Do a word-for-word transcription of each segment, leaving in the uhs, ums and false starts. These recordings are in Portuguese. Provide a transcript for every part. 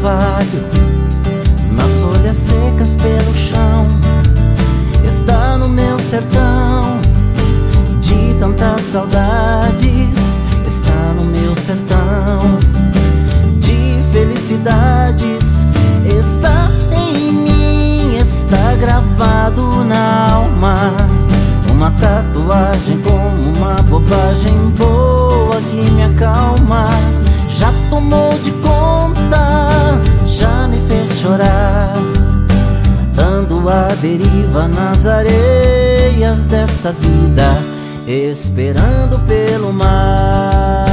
orvalho, nas folhas secas pelo chão. Está no meu sertão, de tantas saudades. Está no meu sertão, de felicidades. Está em mim, está gravado na alma. Uma tatuagem como uma bobagem boa que me acalma. Já tomou de conta, já me fez chorar. Ando à deriva nas areias desta vida, esperando pelo mar.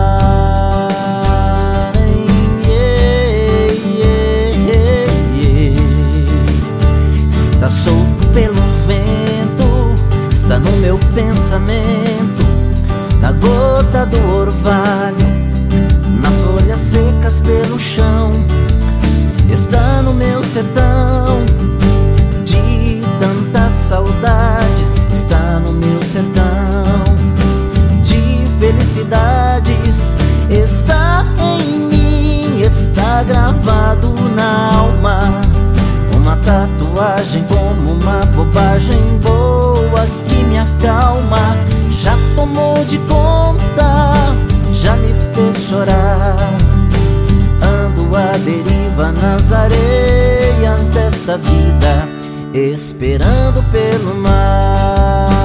Yeah, yeah, yeah. Está solto pelo vento, está no meu pensamento, na gota do orvalho, nas folhas secas pelo chão. Está no meu sertão, de tantas saudades. Está no meu sertão, de felicidades. Está em mim, está gravado na alma. Uma tatuagem como uma bobagem boa que me acalma. Já tomou de conta, já me fez chorar. Ando à deriva nas areias desta vida, esperando pelo mar.